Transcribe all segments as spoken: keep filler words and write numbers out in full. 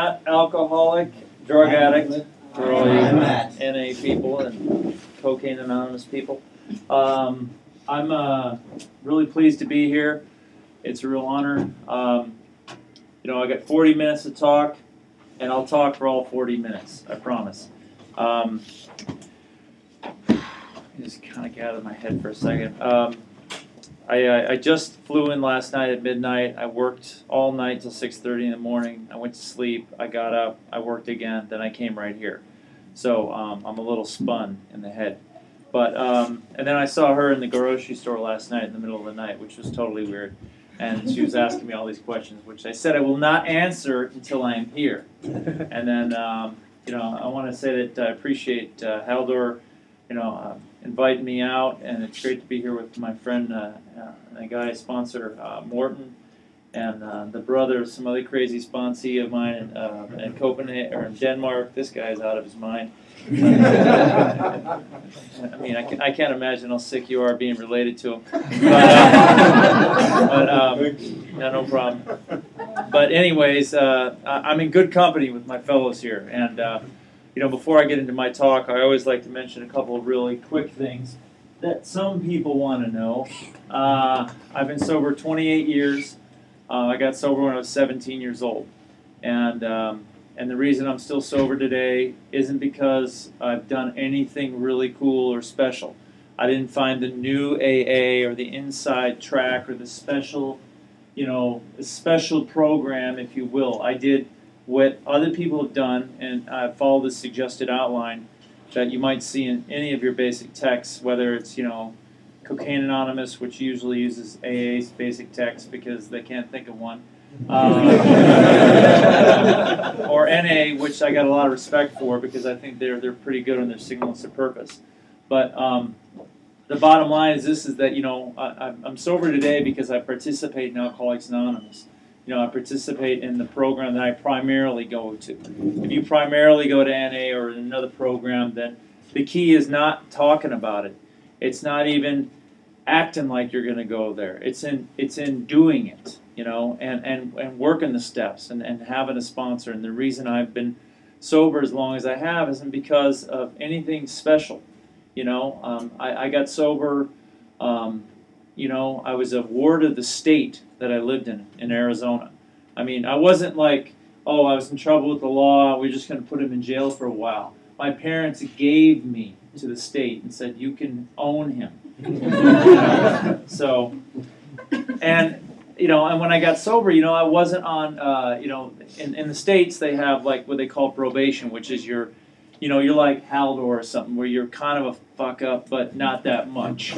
Matt, alcoholic, drug addict, for all you Matt. N A people and Cocaine Anonymous people. Um, I'm uh, really pleased to be here. It's a real honor. Um, you know, I got forty minutes to talk, and I'll talk for all forty minutes, I promise. Um, just kind of get out of my head for a second. Um, I, I, I just flew in last night at midnight. I worked all night till six thirty in the morning. I went to sleep. I got up. I worked again. Then I came right here. So um, I'm a little spun in the head. But um, and then I saw her in the grocery store last night in the middle of the night, which was totally weird. And she was asking me all these questions, which I said I will not answer until I am here. And then, um, you know, I want to say that I appreciate uh, Haldor, you know, uh, inviting me out, and it's great to be here with my friend, uh, uh, a guy sponsor, uh, Morton, and uh, the brother of some other crazy sponsee of mine in, uh, in Copenhagen or in Denmark. This guy's out of his mind. I mean, I, can, I can't imagine how sick you are being related to him. But, uh, but um, no, no problem. But anyways, uh, I'm in good company with my fellows here, and. Uh, You know, before I get into my talk, I always like to mention a couple of really quick things that some people want to know. Uh, I've been sober twenty-eight years. Uh, I got sober when I was seventeen years old. And, um, and the reason I'm still sober today isn't because I've done anything really cool or special. I didn't find the new A A or the inside track or the special, you know, special program, if you will. I did what other people have done, and I follow the suggested outline that you might see in any of your basic texts, whether it's, you know, Cocaine Anonymous, which usually uses A A's basic text because they can't think of one, uh, or N A, which I got a lot of respect for because I think they're they're pretty good on their signals to purpose. But um, the bottom line is this: is that you know I, I'm sober today because I participate in Alcoholics Anonymous. You know, I participate in the program that I primarily go to. If you primarily go to N A or another program, then the key is not talking about it. It's not even acting like you're going to go there. It's in it's in doing it, you know, and, and, and working the steps and, and having a sponsor. And the reason I've been sober as long as I have isn't because of anything special. You know, um, I, I got sober, um, you know, I was a ward of the state that I lived in, in Arizona. I mean, I wasn't like, oh, I was in trouble with the law, we're just going to put him in jail for a while. My parents gave me to the state and said, you can own him. So, and, you know, and when I got sober, you know, I wasn't on, uh, you know, in, in the States, they have like what they call probation, which is your, you know, you're like Haldor or something, where you're kind of a fuck up, but not that much.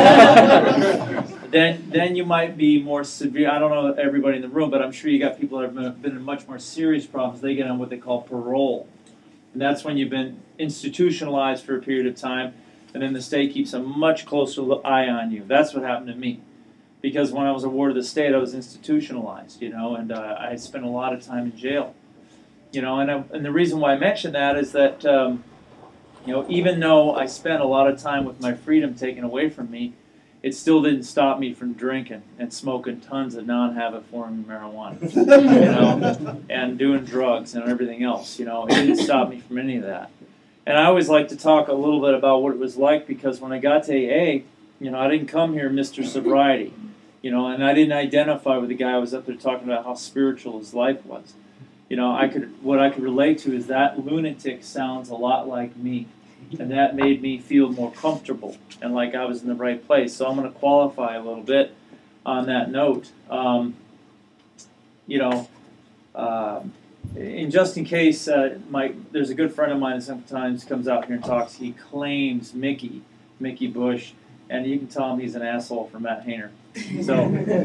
then then you might be more severe. I don't know everybody in the room, but I'm sure you got people that have been in much more serious problems. They get on what they call parole. And that's when you've been institutionalized for a period of time, and then the state keeps a much closer eye on you. That's what happened to me. Because when I was a ward of the state, I was institutionalized, you know, and uh, I spent a lot of time in jail. You know, and, I, and the reason why I mention that is that, um, you know, even though I spent a lot of time with my freedom taken away from me, it still didn't stop me from drinking and smoking tons of non-habit forming marijuana, you know, and doing drugs and everything else. You know, it didn't stop me from any of that. And I always like to talk a little bit about what it was like because when I got to A A, you know, I didn't come here Mister Sobriety, you know, and I didn't identify with the guy I was up there talking about how spiritual his life was. You know, I could what I could relate to is that lunatic sounds a lot like me, and that made me feel more comfortable and like I was in the right place. So I'm going to qualify a little bit on that note. Um, you know, uh, and just in case, uh, my there's a good friend of mine that sometimes comes out here and talks. He claims Mickey, Mickey Bush, and you can tell him he's an asshole for Matt Hainer. So.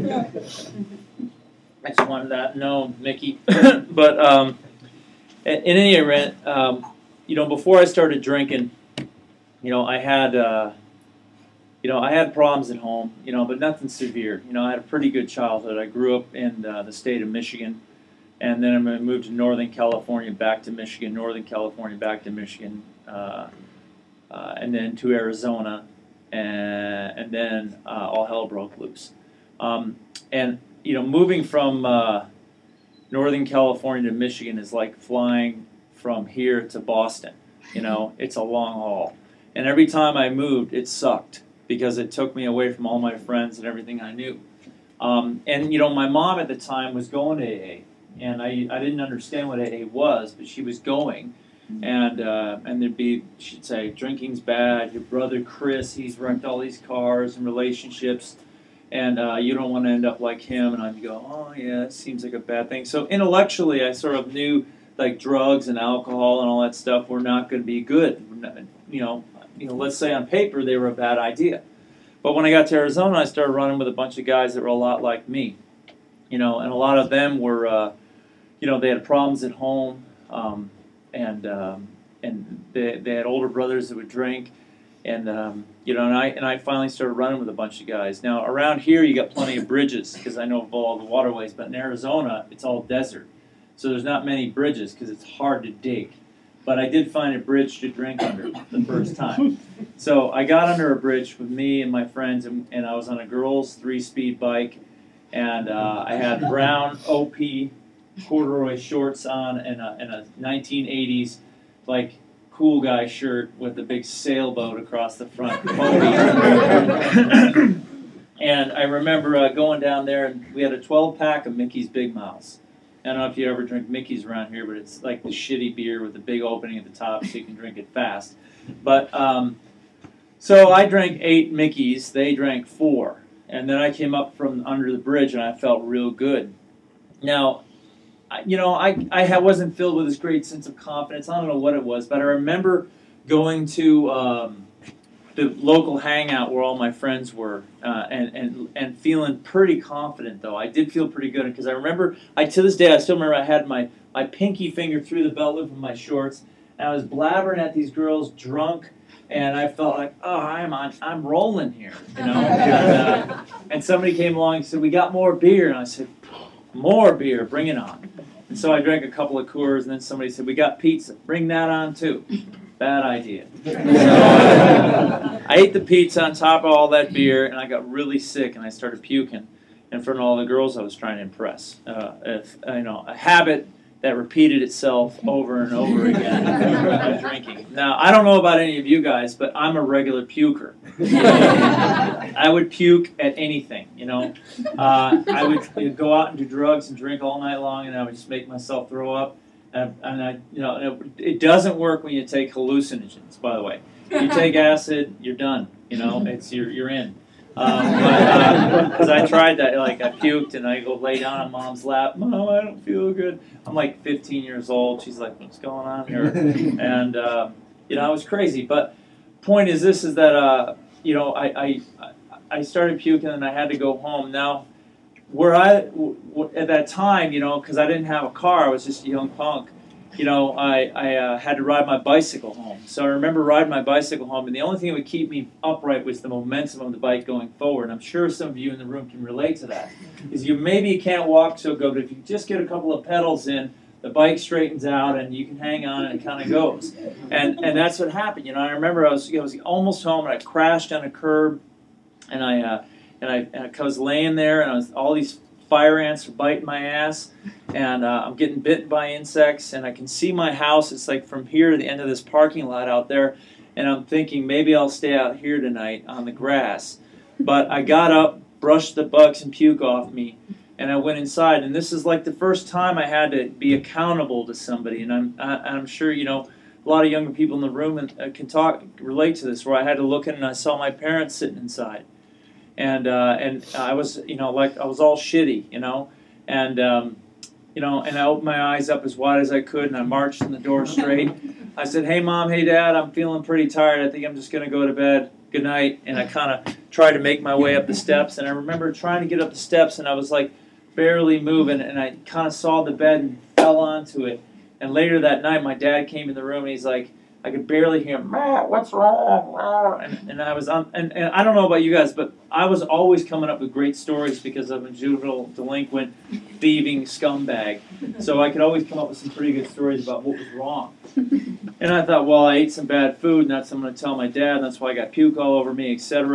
I just wanted that known, Mickey. But um, in, in any event, um, you know, before I started drinking, you know, I had, uh, you know, I had problems at home, you know, but nothing severe. You know, I had a pretty good childhood. I grew up in uh, the state of Michigan, and then I moved to Northern California, back to Michigan, Northern California, back to Michigan, uh, uh, and then to Arizona, and, and then uh, all hell broke loose. Um, and you know, moving from uh, Northern California to Michigan is like flying from here to Boston. You know, it's a long haul. And every time I moved, it sucked because it took me away from all my friends and everything I knew. Um, and, you know, my mom at the time was going to A A, and I, I didn't understand what A A was, but she was going. And uh, and there'd be, she'd say, drinking's bad, your brother Chris, he's wrecked all these cars and relationships, and uh, you don't want to end up like him. And I'd go, oh yeah, it seems like a bad thing. So intellectually, I sort of knew like drugs and alcohol and all that stuff were not going to be good. Not, you know, you know, let's say on paper they were a bad idea. But when I got to Arizona, I started running with a bunch of guys that were a lot like me. You know, and a lot of them were, uh, you know, they had problems at home. Um, and um, and they, they had older brothers that would drink, and um, you know, and I and I finally started running with a bunch of guys. Now around here, you got plenty of bridges because I know of all the waterways, but in Arizona, it's all desert, so there's not many bridges because it's hard to dig. But I did find a bridge to drink under the first time. So I got under a bridge with me and my friends, and, and I was on a girls' three-speed bike, and uh, I had brown O P corduroy shorts on and a, and a nineteen eighties like cool guy shirt with a big sailboat across the front. And I remember uh, going down there, and we had a twelve pack of Mickey's Big Mouths. I don't know if you ever drink Mickey's around here, but it's like the shitty beer with the big opening at the top so you can drink it fast. But um, so I drank eight Mickeys, they drank four. And then I came up from under the bridge and I felt real good. Now, you know, I, I wasn't filled with this great sense of confidence. I don't know what it was, but I remember going to um, the local hangout where all my friends were uh, and, and, and feeling pretty confident, though. I did feel pretty good because I remember, I to this day, I still remember I had my, my pinky finger through the belt loop of my shorts, and I was blabbering at these girls drunk, and I felt like, oh, I'm on, I'm rolling here, you know. and, uh, and somebody came along and said, we got more beer, and I said, more beer, bring it on. And so I drank a couple of Coors, and then somebody said, we got pizza, bring that on too. Bad idea. So, uh, I ate the pizza on top of all that beer, and I got really sick, and I started puking in front of all the girls I was trying to impress. Uh, if, you know, a habit that repeated itself over and over again by drinking. Now, I don't know about any of you guys, but I'm a regular puker. I would puke at anything, you know. Uh, I would go out and do drugs and drink all night long, and I would just make myself throw up. And, and I, you know, it, it doesn't work when you take hallucinogens, by the way. You take acid, you're done, you know, it's you're, you're in. Because um, uh, I tried that, like I puked and I go lay down on mom's lap. Mom, I don't feel good. I'm like fifteen years old. She's like, what's going on here? And uh, you know, I was crazy. But point is, this is that uh, you know, I, I I started puking and I had to go home. Now, where I w w at that time, you know, because I didn't have a car, I was just a young punk. You know, I, I uh, had to ride my bicycle home. So I remember riding my bicycle home, and the only thing that would keep me upright was the momentum of the bike going forward. And I'm sure some of you in the room can relate to that. Is you maybe you can't walk so good, but if you just get a couple of pedals in, the bike straightens out, and you can hang on, and it kind of goes. And and that's what happened. You know, I remember I was I was almost home, and I crashed on a curb, and I uh, and I and I was laying there, and I was all these fire ants are biting my ass, and uh, I'm getting bitten by insects, and I can see my house. It's like from here to the end of this parking lot out there, and I'm thinking maybe I'll stay out here tonight on the grass. But I got up, brushed the bugs and puke off me, and I went inside. And this is like the first time I had to be accountable to somebody. And I'm I, I'm sure you know a lot of younger people in the room and, uh, can talk relate to this, where I had to look in and I saw my parents sitting inside. And uh, and I was, you know, like I was all shitty, you know, and um, you know, and I opened my eyes up as wide as I could, and I marched in the door straight. I said, "Hey, Mom, hey, Dad, I'm feeling pretty tired. I think I'm just gonna go to bed. Good night." And I kind of tried to make my way up the steps, and I remember trying to get up the steps, and I was like barely moving, and I kind of saw the bed and fell onto it. And later that night, my dad came in the room, and he's like, I could barely hear him, Matt, what's wrong? And, and I was on, and, and I don't know about you guys, but I was always coming up with great stories because I'm a juvenile delinquent, thieving scumbag. So I could always come up with some pretty good stories about what was wrong. And I thought, well, I ate some bad food, and that's what I'm going to tell my dad, and that's why I got puke all over me, et cetera.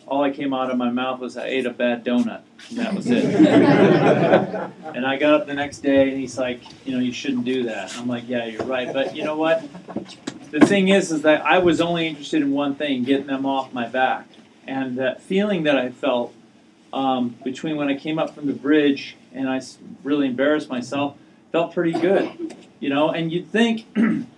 all I came out of my mouth was I ate a bad donut, and that was it. And I got up the next day, and he's like, you know, you shouldn't do that. I'm like, yeah, you're right. But you know what? The thing is, is that I was only interested in one thing, getting them off my back. And that feeling that I felt um, between when I came up from the bridge and I really embarrassed myself, felt pretty good, you know. And you'd think,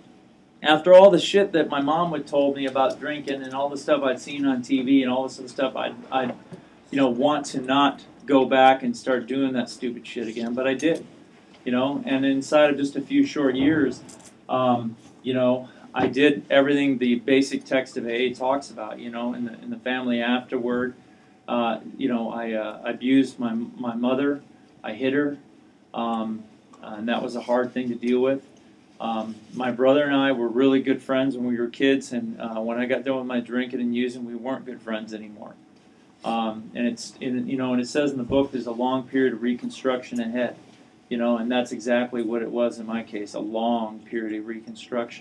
after all the shit that my mom had told me about drinking and all the stuff I'd seen on T V and all this other stuff, I'd, I'd, you know, want to not go back and start doing that stupid shit again. But I did, you know. And inside of just a few short years, um, you know, I did everything the basic text of A A talks about, you know, in the in the family afterward. Uh, you know, I uh, abused my my mother. I hit her, um, and that was a hard thing to deal with. Um, my brother and I were really good friends when we were kids, and uh, when I got done with my drinking and using, we weren't good friends anymore. Um, and it's, in, you know, and it says in the book, there's a long period of reconstruction ahead, you know, and that's exactly what it was in my case, a long period of reconstruction.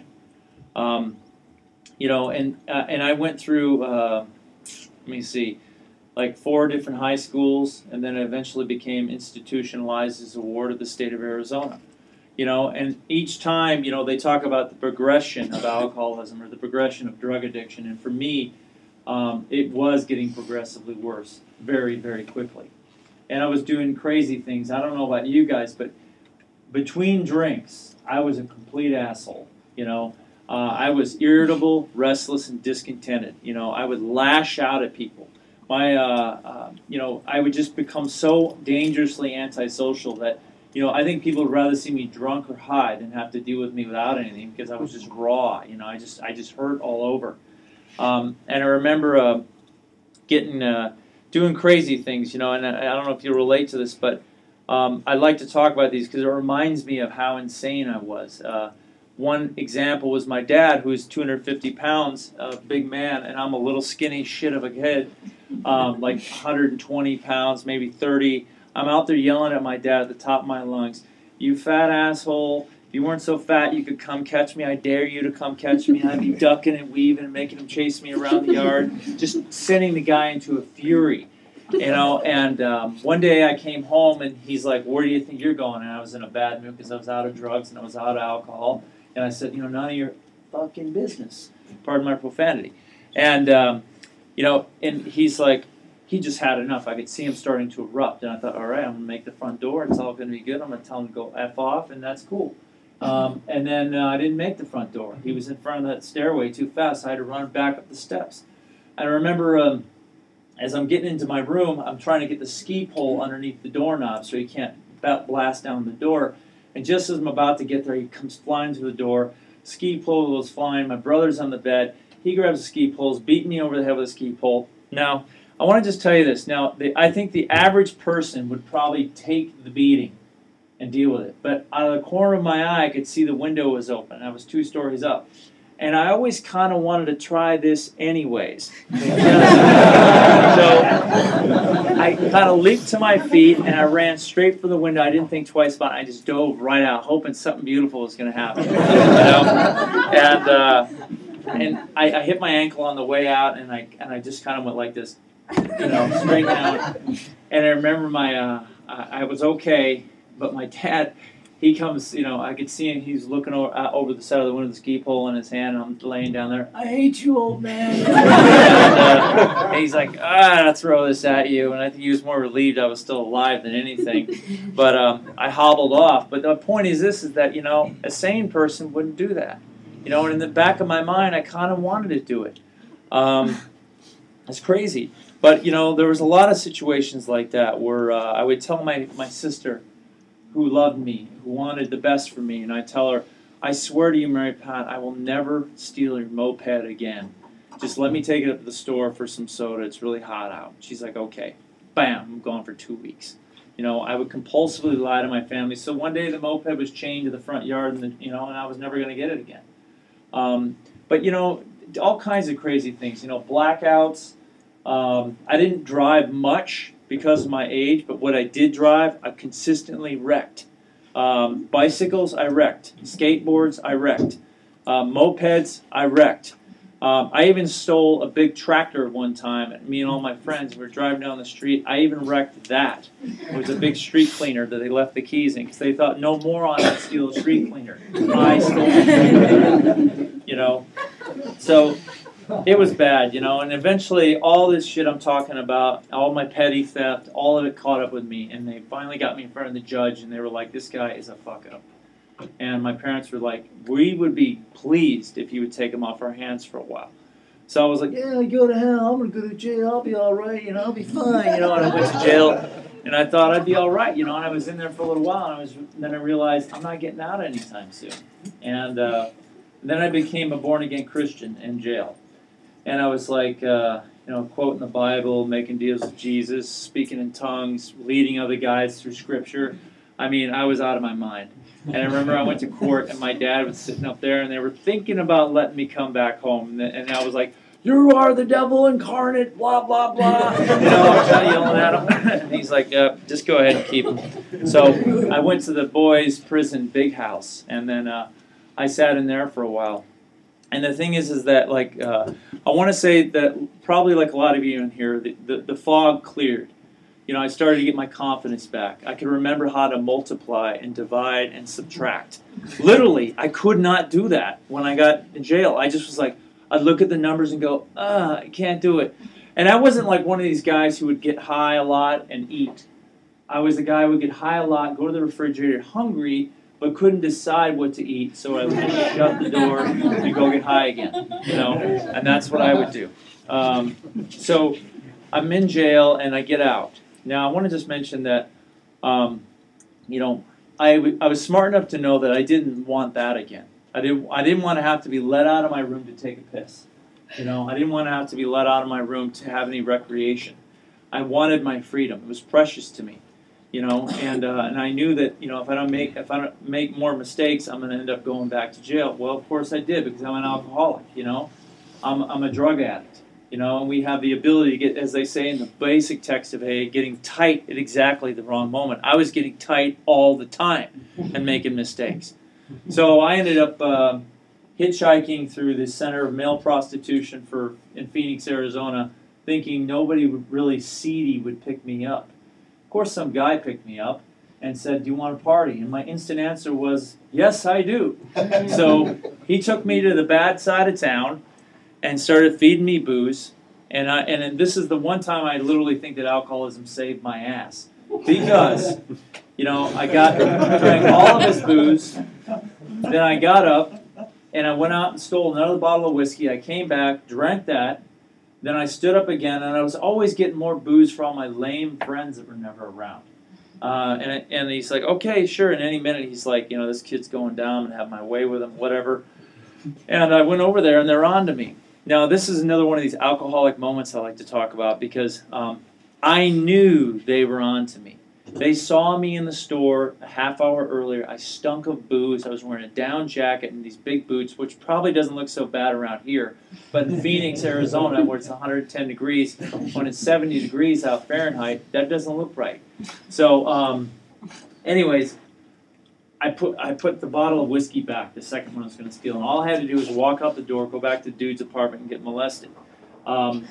Um, you know, and uh, and I went through, uh, let me see, like four different high schools, and then I eventually became institutionalized as a ward of the state of Arizona. You know, and each time, you know, they talk about the progression of alcoholism or the progression of drug addiction, and for me, um, it was getting progressively worse very, very quickly. And I was doing crazy things. I don't know about you guys, but between drinks, I was a complete asshole, you know. Uh, I was irritable, restless, and discontented. You know, I would lash out at people. My, uh, uh, you know, I would just become so dangerously antisocial that, you know, I think people would rather see me drunk or high than have to deal with me without anything, because I was just raw. You know, I just, I just hurt all over. Um, and I remember uh, getting, uh, doing crazy things. You know, and I, I don't know if you relate to this, but um, I like to talk about these because it reminds me of how insane I was. Uh, One example was my dad, who is two hundred fifty pounds, a big man, and I'm a little skinny shit of a kid, um, like one hundred twenty pounds, maybe thirty. I'm out there yelling at my dad at the top of my lungs, "You fat asshole, if you weren't so fat, you could come catch me. I dare you to come catch me." And I'd be ducking and weaving and making him chase me around the yard, just sending the guy into a fury. You know, and um, one day I came home, and he's like, "Where do you think you're going?" And I was in a bad mood because I was out of drugs and I was out of alcohol. And I said, you know, none of your fucking business. Pardon my profanity. And, um, you know, and he's like, he just had enough. I could see him starting to erupt. And I thought, all right, I'm going to make the front door. It's all going to be good. I'm going to tell him to go F off, and that's cool. Um, and then uh, I didn't make the front door. He was in front of that stairway too fast. I had to run back up the steps. And I remember um, as I'm getting into my room, I'm trying to get the ski pole underneath the doorknob so he can't blast down the door. And just as I'm about to get there, he comes flying through the door. Ski pole goes flying. My brother's on the bed. He grabs the ski poles, beating me over the head with a ski pole. Now, I want to just tell you this. Now, the, I think the average person would probably take the beating and deal with it. But out of the corner of my eye, I could see the window was open. I was two stories up. And I always kind of wanted to try this anyways. So I kind of leaped to my feet, and I ran straight for the window. I didn't think twice about it. I just dove right out, hoping something beautiful was going to happen. You know? And uh, and I, I hit my ankle on the way out, and I and I just kind of went like this, you know, straight down. And I remember my uh, I was okay, but my dad, he comes, you know, I could see him, he's looking over, uh, over the side of the window with the ski pole in his hand, and I'm laying down there, "I hate you, old man." and, uh, and he's like, "Ah, I'll throw this at you." And I think he was more relieved I was still alive than anything. But um, I hobbled off. But the point is this, is that, you know, a sane person wouldn't do that. You know, and in the back of my mind, I kind of wanted to do it. Um, it's crazy. But, you know, there was a lot of situations like that where uh, I would tell my, my sister, who loved me, who wanted the best for me, and I tell her, "I swear to you, Mary Pat, I will never steal your moped again. Just let me take it up to the store for some soda. It's really hot out." She's like, "Okay." Bam, I'm gone for two weeks. You know, I would compulsively lie to my family. So one day the moped was chained to the front yard, and the, you know, and I was never going to get it again. Um, but you know, all kinds of crazy things. You know, blackouts. Um, I didn't drive much because of my age, but what I did drive, I consistently wrecked. Um, bicycles, I wrecked. Skateboards, I wrecked. Uh, mopeds, I wrecked. Um, I even stole a big tractor one time. Me and all my friends were driving down the street. I even wrecked that. It was a big street cleaner that they left the keys in because they thought no moron would steal a street cleaner. I stole the street cleaner, you know. So it was bad, you know. And eventually, all this shit I'm talking about, all my petty theft, all of it caught up with me. And they finally got me in front of the judge, and they were like, "This guy is a fuck up." And my parents were like, we would be pleased if you would take him off our hands for a while. So I was like, yeah, go to hell. I'm going to go to jail. I'll be all right. You know, I'll be fine. You know, and I went to jail. And I thought I'd be all right. You know, and I was in there for a little while. And I was, then I realized I'm not getting out anytime soon. And uh, then I became a born-again Christian in jail. And I was like, uh, you know, quoting the Bible, making deals with Jesus, speaking in tongues, leading other guys through Scripture. I mean, I was out of my mind. And I remember I went to court, and my dad was sitting up there, and they were thinking about letting me come back home. And I was like, "You are the devil incarnate, blah, blah, blah." You know, I was kind of yelling at him. And he's like, uh, just go ahead and keep him. So I went to the boys' prison big house, and then uh, I sat in there for a while. And the thing is, is that, like, uh, I want to say that probably like a lot of you in here, the, the, the fog cleared. You know, I started to get my confidence back. I could remember how to multiply and divide and subtract. Literally, I could not do that when I got in jail. I just was like, I'd look at the numbers and go, ah, I can't do it. And I wasn't like one of these guys who would get high a lot and eat. I was the guy who would get high a lot, go to the refrigerator hungry, but couldn't decide what to eat. So I would just shut the door and go get high again. You know, and that's what I would do. Um, so I'm in jail and I get out. Now, I want to just mention that, um, you know, I, w- I was smart enough to know that I didn't want that again. I didn't, I didn't want to have to be let out of my room to take a piss. You know, I didn't want to have to be let out of my room to have any recreation. I wanted my freedom. It was precious to me, you know, and uh, and I knew that, you know, if I don't make if I don't make more mistakes, I'm going to end up going back to jail. Well, of course I did, because I'm an alcoholic, you know. I'm I'm a drug addict. You know, and we have the ability to get, as they say in the basic text of A A, getting tight at exactly the wrong moment. I was getting tight all the time and making mistakes. So I ended up uh, hitchhiking through the center of male prostitution for in Phoenix, Arizona, thinking nobody would really seedy would pick me up. Of course, some guy picked me up and said, "Do you want to party?" And my instant answer was, "Yes, I do." So he took me to the bad side of town and started feeding me booze, and I and this is the one time I literally think that alcoholism saved my ass, because, you know, I got drank all of his booze, then I got up and I went out and stole another bottle of whiskey. I came back, drank that, then I stood up again, and I was always getting more booze for all my lame friends that were never around. Uh, and and he's like, "Okay, sure." And any minute he's like, "You know, this kid's going down, and have my way with him, whatever." And I went over there, and they're on to me. Now, this is another one of these alcoholic moments I like to talk about, because um, I knew they were on to me. They saw me in the store a half hour earlier. I stunk of booze. I was wearing a down jacket and these big boots, which probably doesn't look so bad around here. But in Phoenix, Arizona, where it's one hundred ten degrees, when it's seventy degrees out Fahrenheit, that doesn't look right. So, um, anyways, I put I put the bottle of whiskey back, the second one I was going to steal, and all I had to do was walk out the door, go back to the dude's apartment, and get molested. Um,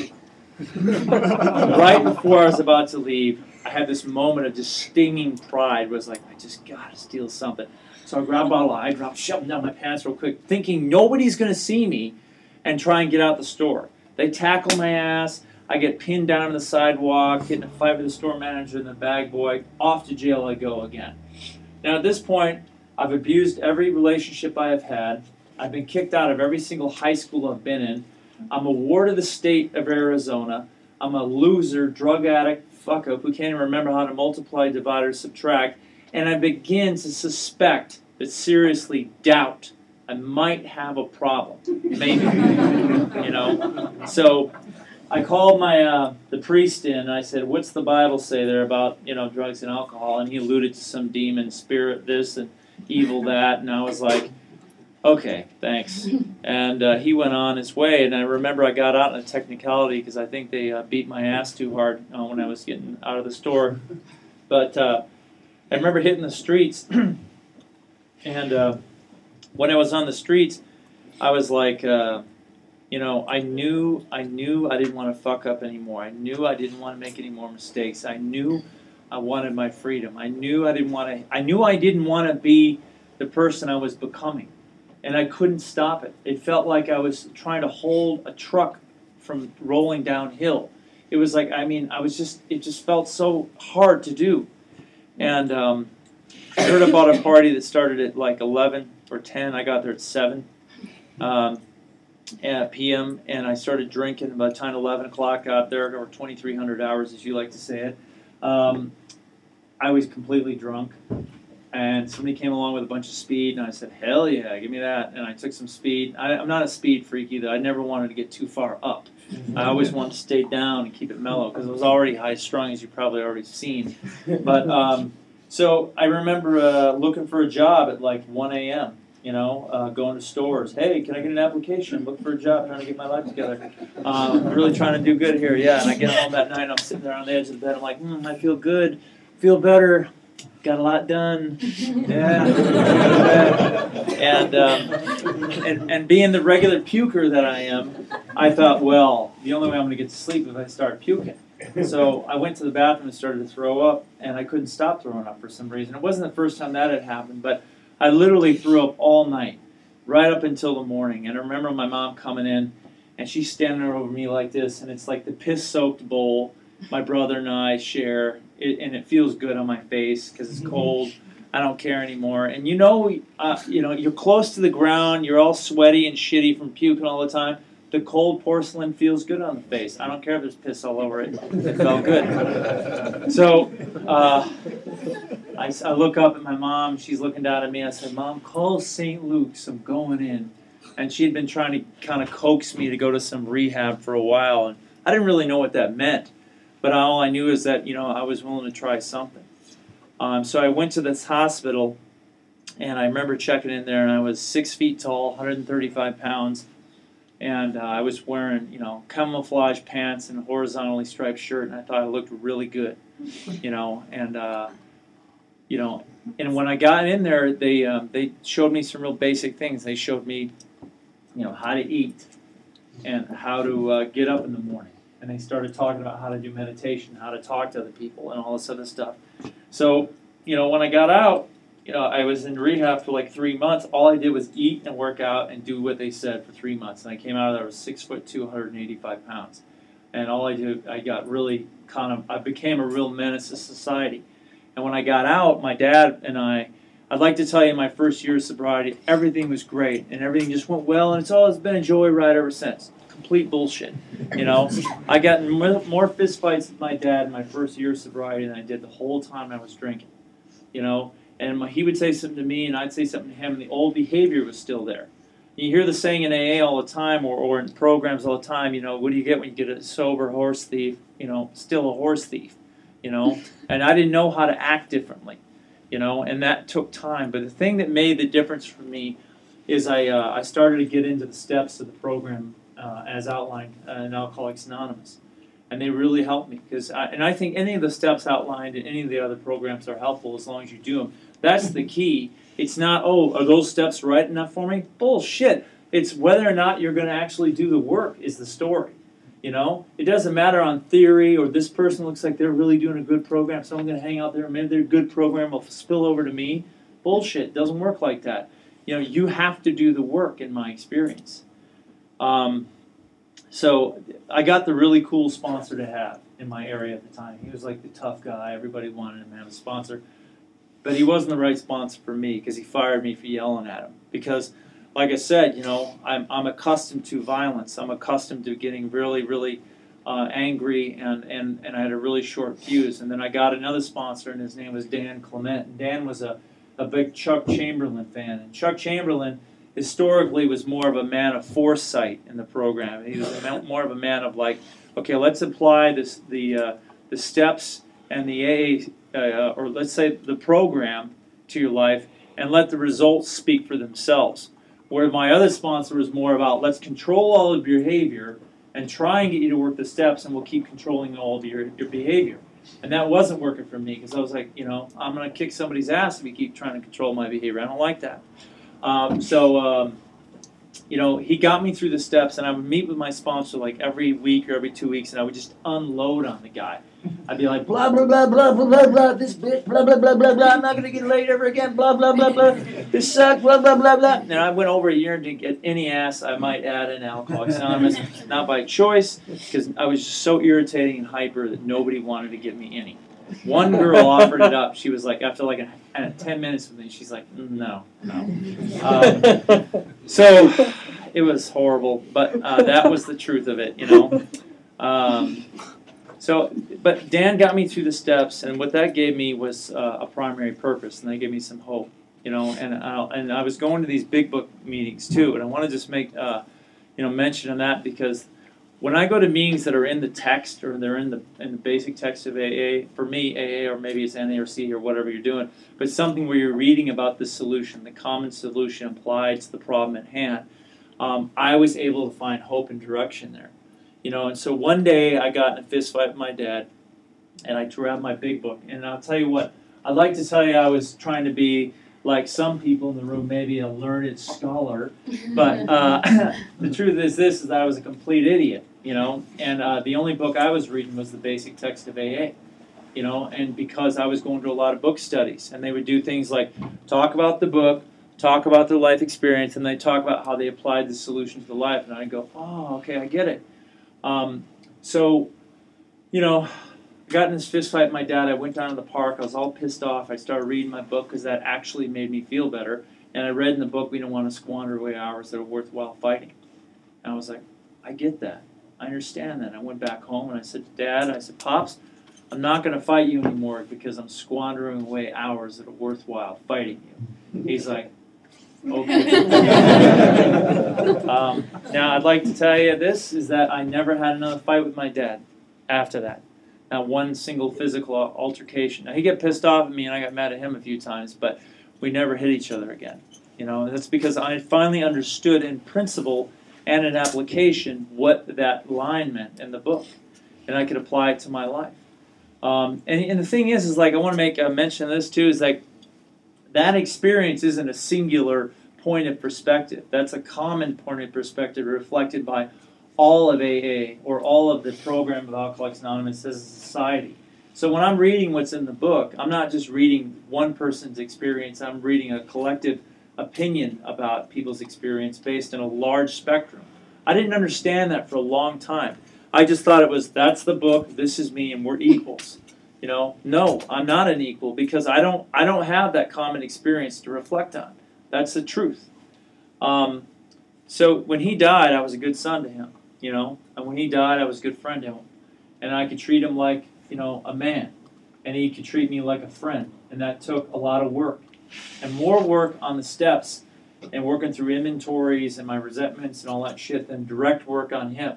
right before I was about to leave, I had this moment of just stinging pride. It was like, I just got to steal something. So I grabbed a bottle of eye drop, shoved them down my pants real quick, thinking nobody's going to see me, and try and get out the store. They tackle my ass. I get pinned down on the sidewalk, get in a fight with the store manager and the bag boy. Off to jail I go again. Now, at this point, I've abused every relationship I have had. I've been kicked out of every single high school I've been in. I'm a ward of the state of Arizona. I'm a loser, drug addict, fuck up who can't even remember how to multiply, divide, or subtract. And I begin to suspect, but seriously doubt, I might have a problem. Maybe. You know? So I called my uh, the priest in, and I said, "What's the Bible say there about, you know, drugs and alcohol?" And he alluded to some demon spirit this and evil that, and I was like, "Okay, thanks." And uh, he went on his way, and I remember I got out in a technicality because I think they uh, beat my ass too hard uh, when I was getting out of the store. But uh, I remember hitting the streets, and uh, when I was on the streets, I was like, uh, you know, I knew I knew I didn't want to fuck up anymore. I knew I didn't want to make any more mistakes. I knew I wanted my freedom. I knew I didn't want to. I knew I didn't want to be the person I was becoming, and I couldn't stop it. It felt like I was trying to hold a truck from rolling downhill. It was like, I mean, I was just. It just felt so hard to do, and um, I heard about a party that started at like eleven or ten. I got there at seven. Um, At P M and I started drinking. By the time eleven o'clock got there, or twenty-three hundred hours, as you like to say it, um, I was completely drunk. And somebody came along with a bunch of speed, and I said, "Hell yeah, give me that!" And I took some speed. I, I'm not a speed freak either. I never wanted to get too far up. I always wanted to stay down and keep it mellow because it was already high strung, as you've probably already seen. But um, so I remember uh, looking for a job at like one a m You know, uh, going to stores. Hey, can I get an application? I'm looking for a job, trying to get my life together. Um, I'm really trying to do good here. Yeah, and I get home that night, and I'm sitting there on the edge of the bed. I'm like, mm, I feel good, feel better, got a lot done. Yeah, and, um, and and being the regular puker that I am, I thought, well, the only way I'm going to get to sleep is if I start puking. So I went to the bathroom and started to throw up, and I couldn't stop throwing up for some reason. It wasn't the first time that had happened, but I literally threw up all night, right up until the morning. And I remember my mom coming in, and she's standing there over me like this, and it's like the piss-soaked bowl my brother and I share, it, and it feels good on my face because it's cold. I don't care anymore. And you know, uh, you know, you're close to the ground. You're all sweaty and shitty from puking all the time. The cold porcelain feels good on the face. I don't care if there's piss all over it. It felt good. So uh, I, I look up at my mom. She's looking down at me. I said, "Mom, call Saint Luke's. I'm going in." And she had been trying to kind of coax me to go to some rehab for a while. And I didn't really know what that meant. But all I knew is that, you know, I was willing to try something. Um, so I went to this hospital, and I remember checking in there, and I was six feet tall, one hundred thirty-five pounds. And uh, I was wearing, you know, camouflage pants and a horizontally striped shirt, and I thought I looked really good, you know. And, uh, you know, and when I got in there, they um, they showed me some real basic things. They showed me, you know, how to eat and how to uh, get up in the morning. And they started talking about how to do meditation, how to talk to other people, and all this other stuff. So, you know, when I got out, you know, I was in rehab for like three months. All I did was eat and work out and do what they said for three months. And I came out of there with six foot two, one hundred eighty-five pounds. And all I did, I got really kind of, I became a real menace to society. And when I got out, my dad and I, I'd like to tell you, my first year of sobriety, everything was great and everything just went well, and it's always been a joyride ever since. Complete bullshit, you know. I got in more fist fights with my dad in my first year of sobriety than I did the whole time I was drinking, you know. And he would say something to me, and I'd say something to him, and the old behavior was still there. You hear the saying in A A all the time, or, or in programs all the time, you know, what do you get when you get a sober horse thief? You know, still a horse thief, you know. And I didn't know how to act differently, you know, and that took time. But the thing that made the difference for me is I uh, I started to get into the steps of the program uh, as outlined uh, in Alcoholics Anonymous. And they really helped me, because, and I think any of the steps outlined in any of the other programs are helpful as long as you do them. That's the key. It's not, oh, are those steps right enough for me? Bullshit. It's whether or not you're going to actually do the work is the story. You know, it doesn't matter on theory, or this person looks like they're really doing a good program, so I'm going to hang out there, maybe their good program will spill over to me. Bullshit. It doesn't work like that. You know, you have to do the work, in my experience. Um, so I got the really cool sponsor to have in my area at the time. He was like the tough guy. Everybody wanted him to have a sponsor. But he wasn't the right sponsor for me, because he fired me for yelling at him. Because, like I said, you know, I'm, I'm accustomed to violence. I'm accustomed to getting really, really uh, angry, and, and, and I had a really short fuse. And then I got another sponsor, and his name was Dan Clement. And Dan was a, a big Chuck Chamberlain fan. And Chuck Chamberlain historically was more of a man of foresight in the program. He was a, more of a man of like, okay, let's apply this, the uh, the steps and the A A, uh, or let's say the program to your life, and let the results speak for themselves. Where my other sponsor was more about, let's control all of your behavior and try and get you to work the steps, and we'll keep controlling all of your, your behavior. And that wasn't working for me, because I was like, you know, I'm going to kick somebody's ass if you keep trying to control my behavior. I don't like that. Um, so, um, you know, he got me through the steps, and I would meet with my sponsor like every week or every two weeks, and I would just unload on the guy. I'd be like, blah, blah, blah, blah, blah, blah, blah, this bitch, blah, blah, blah, blah, blah, I'm not going to get laid ever again, blah, blah, blah, blah, this sucks, blah, blah, blah, blah. And I went over a year and didn't get any ass, I might add, in Alcoholics Anonymous, not by choice, because I was just so irritating and hyper that nobody wanted to give me any. One girl offered it up. She was like, after like a, a ten minutes with me, she's like, no, no. Um, so it was horrible, but uh, that was the truth of it, you know. Um, so, but Dan got me through the steps, and what that gave me was uh, a primary purpose, and that gave me some hope, you know. And I, and I was going to these big book meetings too, and I want to just make uh, you know mention of that because. When I go to meetings that are in the text or they're in the in the basic text of A A, for me, A A or maybe it's N A or C or whatever you're doing, but something where you're reading about the solution, the common solution applied to the problem at hand, um, I was able to find hope and direction there. You know, and so one day I got in a fist fight with my dad, and I grabbed my big book, and I'll tell you what, I'd like to tell you I was trying to be like some people in the room, maybe a learned scholar, but uh, the truth is this, is that I was a complete idiot, you know, and uh, the only book I was reading was the basic text of A A, you know, and because I was going to a lot of book studies, and they would do things like talk about the book, talk about their life experience, and they talk about how they applied the solution to the life, and I go, oh, okay, I get it. Um, so, you know, got in this fist fight with my dad. I went down to the park. I was all pissed off. I started reading my book because that actually made me feel better. And I read in the book, we don't want to squander away hours that are worthwhile fighting. And I was like, I get that. I understand that. I went back home and I said to Dad, I said, Pops, I'm not going to fight you anymore because I'm squandering away hours that are worthwhile fighting you. He's like, okay. um, now, I'd like to tell you this, is that I never had another fight with my dad after that. Not one single physical altercation. Now, he got pissed off at me, and I got mad at him a few times, but we never hit each other again. You know, and that's because I finally understood in principle and in application what that line meant in the book, and I could apply it to my life. Um, and, and the thing is, is like I want to make a mention of this too, is like that experience isn't a singular point of perspective. That's a common point of perspective reflected by all of A A or all of the program of Alcoholics Anonymous as a society. So when I'm reading what's in the book, I'm not just reading one person's experience, I'm reading a collective opinion about people's experience based on a large spectrum. I didn't understand that for a long time. I just thought it was, that's the book, this is me, and we're equals. You know, no, I'm not an equal because I don't I don't have that common experience to reflect on. That's the truth. Um, so when he died, I was a good son to him. You know, and when he died, I was a good friend to him. And I could treat him like, you know, a man. And he could treat me like a friend. And that took a lot of work. And more work on the steps and working through inventories and my resentments and all that shit than direct work on him.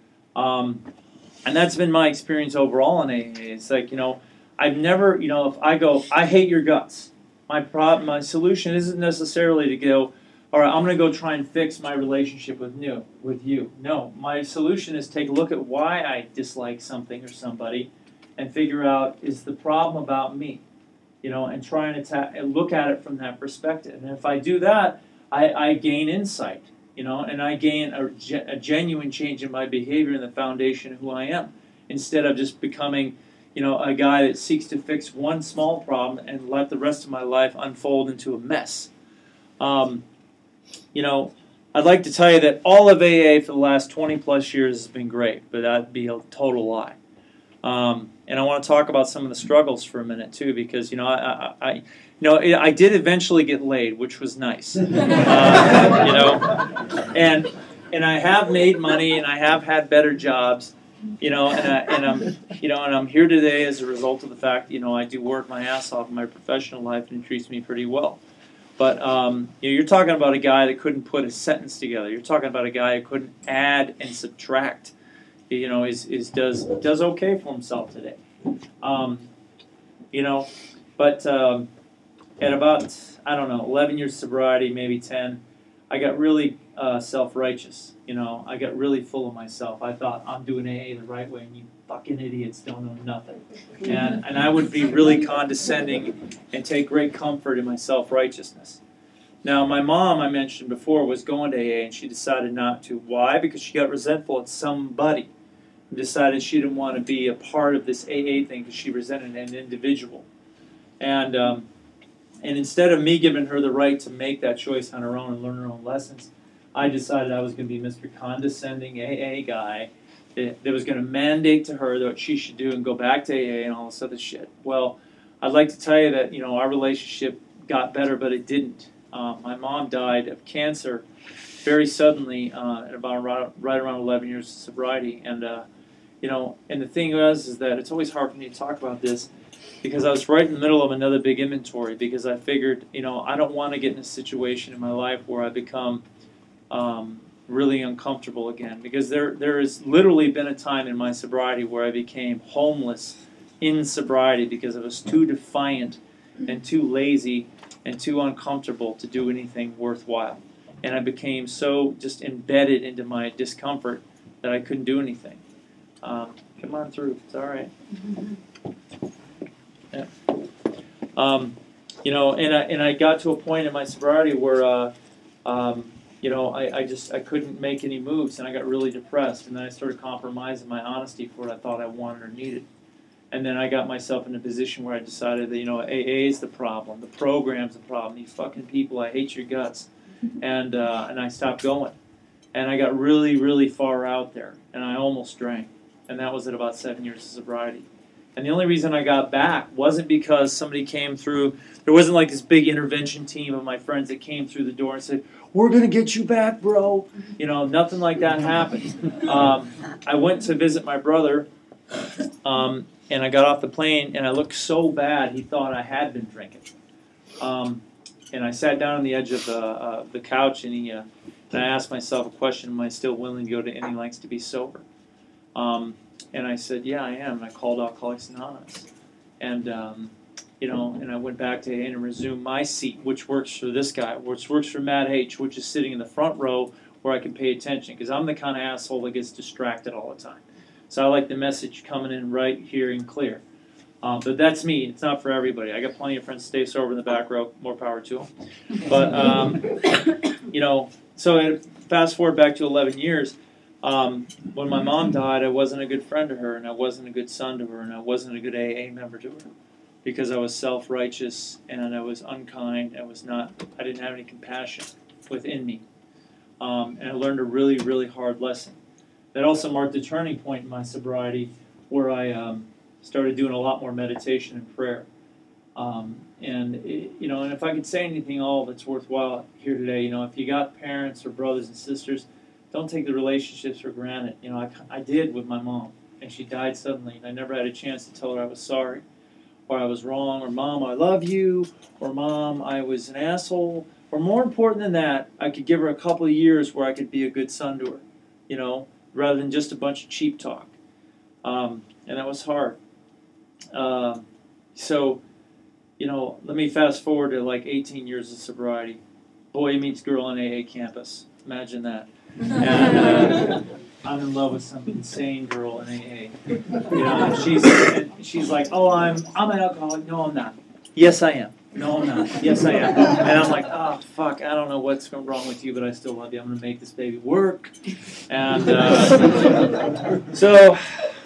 Um, and that's been my experience overall in A A. It's like, you know, I've never, you know, if I go, I hate your guts. My problem, my solution isn't necessarily to go, all right, I'm going to go try and fix my relationship with you. With you. No, my solution is take a look at why I dislike something or somebody and figure out, is the problem about me? You know, and try and, attack, and look at it from that perspective. And if I do that, I, I gain insight, you know, and I gain a, a genuine change in my behavior and the foundation of who I am, instead of just becoming, you know, a guy that seeks to fix one small problem and let the rest of my life unfold into a mess. Um, You know, I'd like to tell you that all of A A for the last twenty plus years has been great, but that'd be a total lie. Um, and I want to talk about some of the struggles for a minute too, because you know, I, I, I you know, I did eventually get laid, which was nice. Uh, you know, and and I have made money, and I have had better jobs. You know, and, I, and I'm, you know, and I'm here today as a result of the fact, you know, I do work my ass off in my professional life, and it treats me pretty well. But um, you know, you're talking about a guy that couldn't put a sentence together. You're talking about a guy who couldn't add and subtract. You know, is is does does okay for himself today. Um, you know, but um, at about I don't know, eleven years sobriety, maybe ten, I got really uh, self-righteous. You know, I got really full of myself. I thought I'm doing A A the right way, and you fucking idiots don't know nothing. And and I would be really condescending and take great comfort in my self-righteousness. Now, my mom, I mentioned before, was going to A A, and she decided not to. Why? Because she got resentful at somebody and decided she didn't want to be a part of this A A thing because she resented an individual. And um, and instead of me giving her the right to make that choice on her own and learn her own lessons, I decided I was going to be Mister Condescending A A guy that, that was going to mandate to her what she should do and go back to A A and all this other shit. Well, I'd like to tell you that, you know, our relationship got better, but it didn't. Uh, my mom died of cancer very suddenly uh, at about right, right around eleven years of sobriety. And, uh, you know, and the thing was is that it's always hard for me to talk about this because I was right in the middle of another big inventory because I figured, you know, I don't want to get in a situation in my life where I become um, really uncomfortable again. Because there, there has literally been a time in my sobriety where I became homeless in sobriety because I was too defiant and too lazy and too uncomfortable to do anything worthwhile. And I became so just embedded into my discomfort that I couldn't do anything. Um, come on through, it's all right. Yeah. Um, you know, and I and I got to a point in my sobriety where, uh, um, you know, I, I just I couldn't make any moves, and I got really depressed. And then I started compromising my honesty for what I thought I wanted or needed. And then I got myself in a position where I decided that, you know, A A is the problem, the program's the problem, these fucking people, I hate your guts. And uh, and I stopped going. And I got really, really far out there, and I almost drank. And that was at about seven years of sobriety. And the only reason I got back wasn't because somebody came through, there wasn't like this big intervention team of my friends that came through the door and said, we're going to get you back, bro. You know, nothing like that happened. Um, I went to visit my brother, um, and I got off the plane, and I looked so bad, he thought I had been drinking. Um, and I sat down on the edge of the, uh, the couch, and, he, uh, and I asked myself a question, am I still willing to go to any lengths to be sober? Um, and I said, yeah, I am. And I called Alcoholics Anonymous. And, um, you know, and I went back to A A and resumed my seat, which works for this guy, which works for Matt H., which is sitting in the front row where I can pay attention, because I'm the kind of asshole that gets distracted all the time. So I like the message coming in right here and clear. Um, but that's me. It's not for everybody. I got plenty of friends stay sober in the back row. More power to them. But, um, you know, so fast forward back to eleven years. Um, when my mom died, I wasn't a good friend to her, and I wasn't a good son to her, and I wasn't a good A A member to her, because I was self-righteous, and I was unkind, and was not, I didn't have any compassion within me. Um, and I learned a really, really hard lesson. That also marked a turning point in my sobriety where I um, started doing a lot more meditation and prayer. Um, and, it, you know, and if I could say anything all that's worthwhile here today, you know, if you got parents or brothers and sisters, don't take the relationships for granted. You know, I, I did with my mom, and she died suddenly, and I never had a chance to tell her I was sorry, or I was wrong, or Mom, I love you, or Mom, I was an asshole, or more important than that, I could give her a couple of years where I could be a good son to her, you know, rather than just a bunch of cheap talk. Um, and that was hard. Um, so, you know, let me fast forward to like eighteen years of sobriety. Boy meets girl on A A campus. Imagine that. And uh, I'm in love with some insane girl in A A. You know, and she's and she's like, oh, I'm I'm an alcoholic. No, I'm not. Yes, I am. No, I'm not. Yes, I am. And I'm like, oh, fuck, I don't know what's wrong with you, but I still love you. I'm going to make this baby work. And uh, so,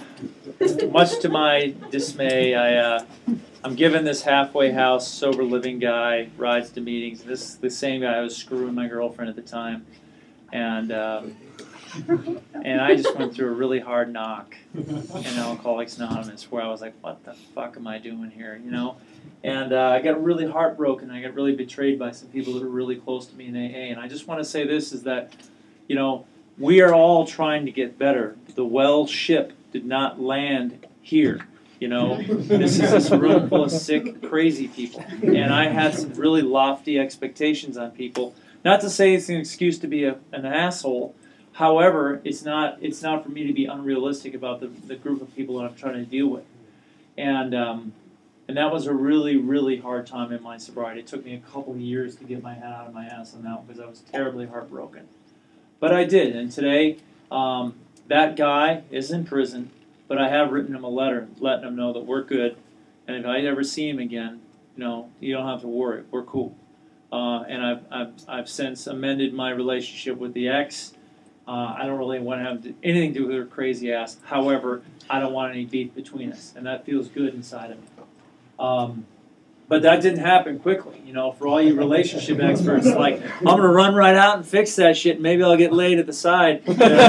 much to my dismay, I, uh, I'm given this halfway house, sober living guy, rides to meetings. This is the same guy I was screwing my girlfriend at the time. And um, and I just went through a really hard knock in Alcoholics Anonymous where I was like, what the fuck am I doing here, you know? And uh, I got really heartbroken. I got really betrayed by some people that were really close to me in A A. And I just want to say this is that, you know, we are all trying to get better. The well ship did not land here. You know, this is this room full of sick, crazy people. And I had some really lofty expectations on people. Not to say it's an excuse to be a, an asshole. However, it's not it's not for me to be unrealistic about the, the group of people that I'm trying to deal with. And um, and that was a really, really hard time in my sobriety. It took me a couple of years to get my head out of my ass on that because I was terribly heartbroken. But I did. And today, um, that guy is in prison, but I have written him a letter letting him know that we're good. And if I ever see him again, you know, you don't have to worry. We're cool. uh, and I've, I've I've since amended my relationship with the ex. Uh, I don't really want to have anything to do with her crazy ass. However, I don't want any beef between us, and that feels good inside of me. Um, but that didn't happen quickly. You know, for all you relationship experts, like, I'm going to run right out and fix that shit, and maybe I'll get laid at the side.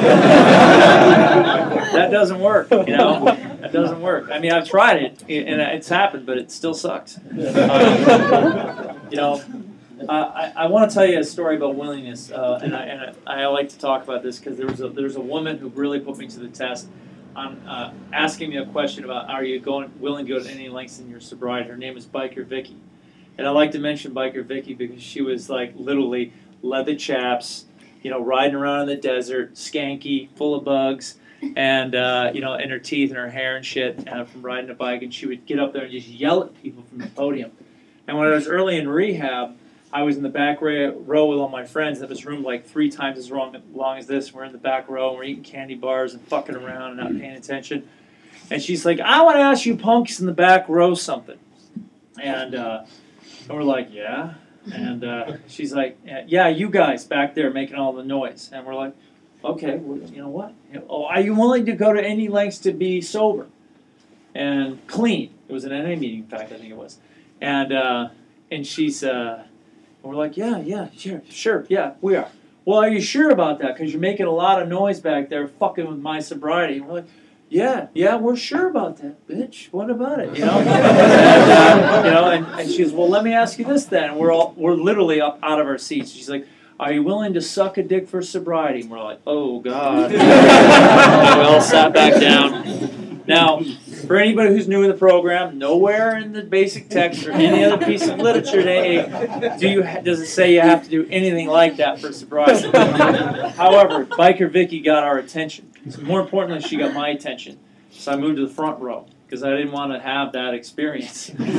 That doesn't work, you know? That doesn't work. I mean, I've tried it, and it's happened, but it still sucks. Um, you know, Uh, I, I want to tell you a story about willingness, uh, and, I, and I, I like to talk about this because there was a, there's a woman who really put me to the test on uh, asking me a question about, are you going willing to go to any lengths in your sobriety? Her name is Biker Vicky, and I like to mention Biker Vicky because she was like literally leather chaps, you know, riding around in the desert, skanky, full of bugs, and uh, you know, in her teeth and her hair and shit uh, from riding a bike, and she would get up there and just yell at people from the podium. And when I was early in rehab, I was in the back row with all my friends. That was room like three times as long, long as this. We're in the back row, and we're eating candy bars and fucking around and not paying attention. And she's like, I want to ask you punks in the back row something. And, uh, and we're like, yeah. And uh, she's like, yeah, you guys back there making all the noise. And we're like, okay, well, you know what? Oh, are you willing to go to any lengths to be sober and clean? It was an N A meeting, in fact, I think it was. And uh, and she's... Uh, And we're like, yeah, yeah, sure, sure, yeah, we are. Well, are you sure about that? Because you're making a lot of noise back there fucking with my sobriety. And we're like, yeah, yeah, we're sure about that, bitch. What about it? You know? and, uh, you know, and, and she's, well, let me ask you this then. And we're all, we're literally up out of our seats. She's like, are you willing to suck a dick for sobriety? And we're like, oh, God. And we all sat back down. Now, for anybody who's new in the program, nowhere in the basic text or any other piece of literature today do you does it say you have to do anything like that for sobriety. However, Biker Vicky got our attention. So more importantly, she got my attention. So I moved to the front row because I didn't want to have that experience. You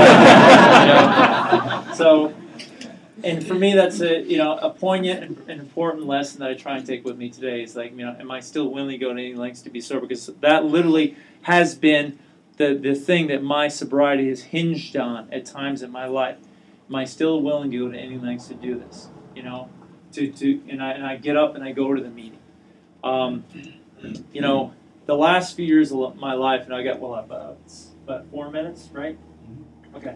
know? So, and for me, that's a you know a poignant and, and important lesson that I try and take with me today. Is like, you know, am I still willing to go to any lengths to be sober? Because that literally has been the the thing that my sobriety has hinged on at times in my life. Am I still willing to go to any lengths to do this? You know, to to and I and I get up and I go to the meeting. Um, you know, the last few years of my life, and I got well about about four minutes, right? Okay.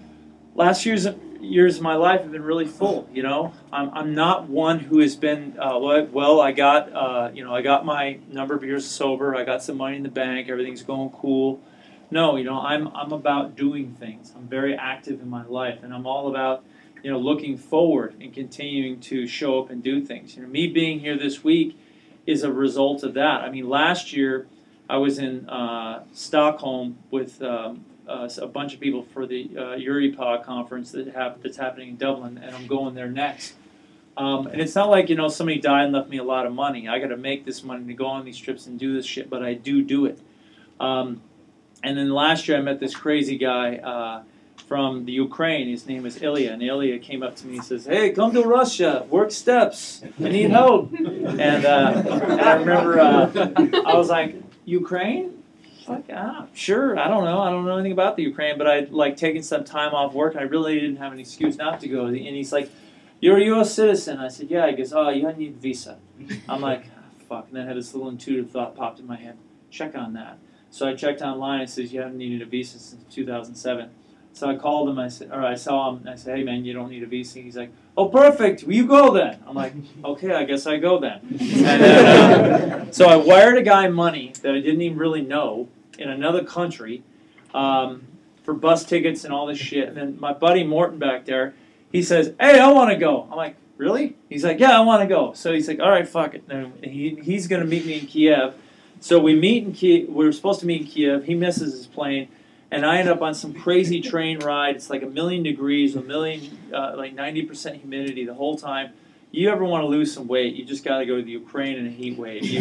Last year's years of my life have been really full. You know, I'm I'm not one who has been uh, well. I got uh, you know I got my number of years sober. I got some money in the bank. Everything's going cool. No, you know, I'm I'm about doing things. I'm very active in my life, and I'm all about you know looking forward and continuing to show up and do things. You know, me being here this week is a result of that. I mean, last year I was in uh, Stockholm with. Um, Uh, a bunch of people for the uh, Euripod conference that have, that's happening in Dublin, and I'm going there next. Um, and it's not like, you know, somebody died and left me a lot of money. I got to make this money to go on these trips and do this shit, but I do do it. Um, and then last year I met this crazy guy uh, from the Ukraine. His name is Ilya, and Ilya came up to me and says, hey, come to Russia, work steps, I need help. And, uh, and I remember uh, I was like, Ukraine? Like, ah, sure, I don't know. I don't know anything about the Ukraine, but I'd like taken some time off work, and I really didn't have an excuse not to go. And he's like, you're a U S citizen. I said, yeah. He goes, oh, you need a visa. I'm like, oh, fuck. And then I had this little intuitive thought popped in my head. Check on that. So I checked online. It says you haven't needed a visa since two thousand seven. So I called him. I said, or I saw him. And I said, hey, man, you don't need a visa. He's like, oh, perfect. Will you go then? I'm like, okay, I guess I go then. And then uh, so I wired a guy money that I didn't even really know in another country um, for bus tickets and all this shit. And then my buddy Morton back there, he says, hey, I want to go. I'm like, really? He's like, yeah, I want to go. So he's like, all right, fuck it. And he, he's going to meet me in Kiev. So we meet in Kiev. We were supposed to meet in Kiev. He misses his plane. And I end up on some crazy train ride. It's like a million degrees, a million, uh, like ninety percent humidity the whole time. You ever want to lose some weight, you just got to go to the Ukraine in a heat wave. You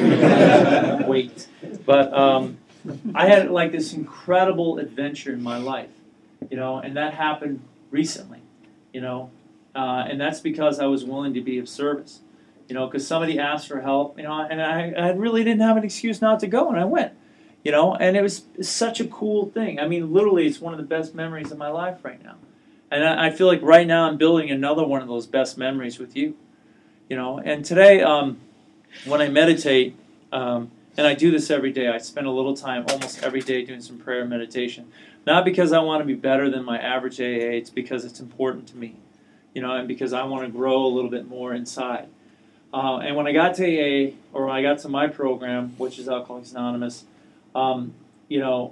wait. But... Um, I had like this incredible adventure in my life, you know, and that happened recently, you know, uh, and that's because I was willing to be of service, you know, because somebody asked for help, you know, and I, I really didn't have an excuse not to go, and I went, you know, and it was such a cool thing. I mean, literally, it's one of the best memories of my life right now, And I, I feel like right now I'm building another one of those best memories with you. You know, and today um, when I meditate, um, and I do this every day, I spend a little time almost every day doing some prayer and meditation. Not because I want to be better than my average A A, it's because it's important to me. You know, and because I want to grow a little bit more inside. Uh, and when I got to A A, or when I got to my program, which is Alcoholics Anonymous, um, you know,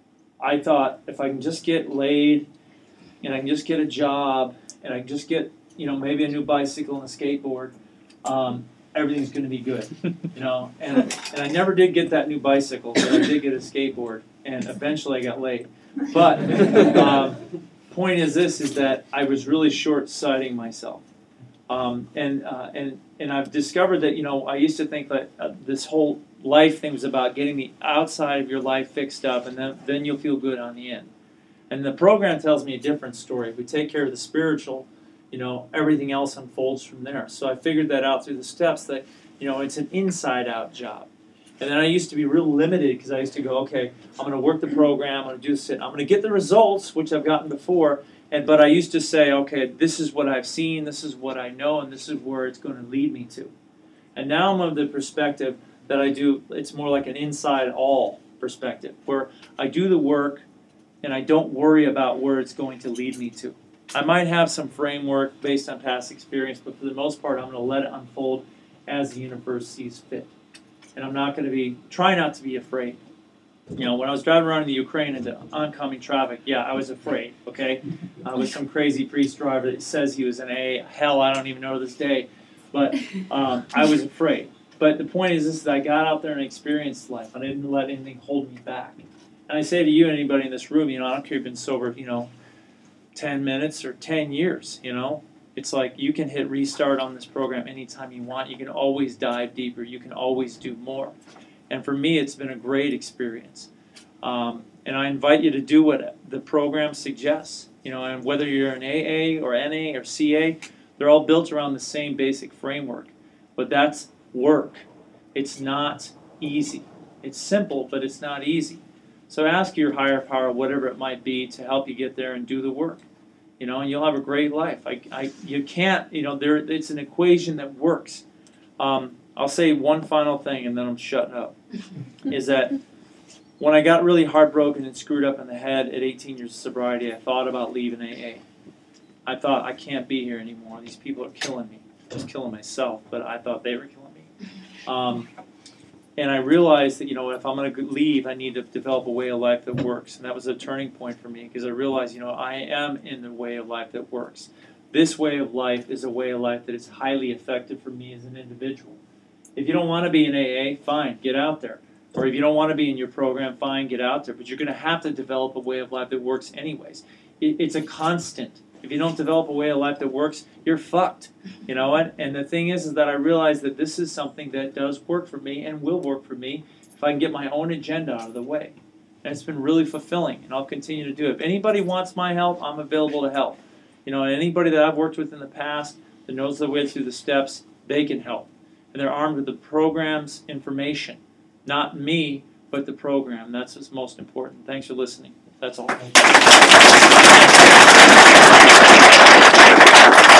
I thought if I can just get laid, and I can just get a job, and I can just get, you know, maybe a new bicycle and a skateboard, um, everything's going to be good, you know. And and I never did get that new bicycle, but I did get a skateboard, and eventually I got laid. But um, point is this: is that I was really short-sighting myself, um, and uh, and and I've discovered that, you know, I used to think that uh, this whole life thing was about getting the outside of your life fixed up, and then then you'll feel good on the end. And the program tells me a different story. If we take care of the spiritual, you know, everything else unfolds from there. So I figured that out through the steps, that, you know, it's an inside-out job. And then I used to be real limited because I used to go, okay, I'm going to work the program, I'm going to do this, I'm going to get the results, which I've gotten before, and but I used to say, okay, this is what I've seen, this is what I know, and this is where it's going to lead me to. And now I'm of the perspective that I do, it's more like an inside-all perspective, where I do the work, and I don't worry about where it's going to lead me to. I might have some framework based on past experience, but for the most part, I'm going to let it unfold as the universe sees fit. And I'm not going to be, try not to be afraid. You know, when I was driving around in the Ukraine into oncoming traffic, yeah, I was afraid, okay? I was some crazy priest driver that says he was an A. Hell, I don't even know to this day. But um, I was afraid. But the point is this, that I got out there and experienced life. I didn't let anything hold me back. And I say to you and anybody in this room, you know, I don't care if you've been sober, you know, ten minutes or ten years, you know. It's like you can hit restart on this program anytime you want. You can always dive deeper. You can always do more. And for me, it's been a great experience. Um, and I invite you to do what the program suggests. You know, and whether you're an A A or N A or C A, they're all built around the same basic framework. But that's work. It's not easy. It's simple, but it's not easy. So ask your higher power, whatever it might be, to help you get there and do the work. You know, and you'll have a great life. I, I, you can't, you know, there. It's an equation that works. Um, I'll say one final thing, and then I'm shutting up. Is that when I got really heartbroken and screwed up in the head at eighteen years of sobriety, I thought about leaving A A. I thought, I can't be here anymore. These people are killing me. I was killing myself, but I thought they were killing me. Um, And I realized that, you know, if I'm going to leave, I need to develop a way of life that works. And that was a turning point for me, because I realized, you know, I am in the way of life that works. This way of life is a way of life that is highly effective for me as an individual. If you don't want to be in A A, fine, get out there. Or if you don't want to be in your program, fine, get out there. But you're going to have to develop a way of life that works anyways. It, it's a constant. If you don't develop a way of life that works, you're fucked. You know what? And the thing is, is that I realize that this is something that does work for me and will work for me if I can get my own agenda out of the way. And it's been really fulfilling, and I'll continue to do it. If anybody wants my help, I'm available to help. You know, and anybody that I've worked with in the past that knows the way through the steps, they can help. And they're armed with the program's information. Not me, but the program. That's what's most important. Thanks for listening. That's all.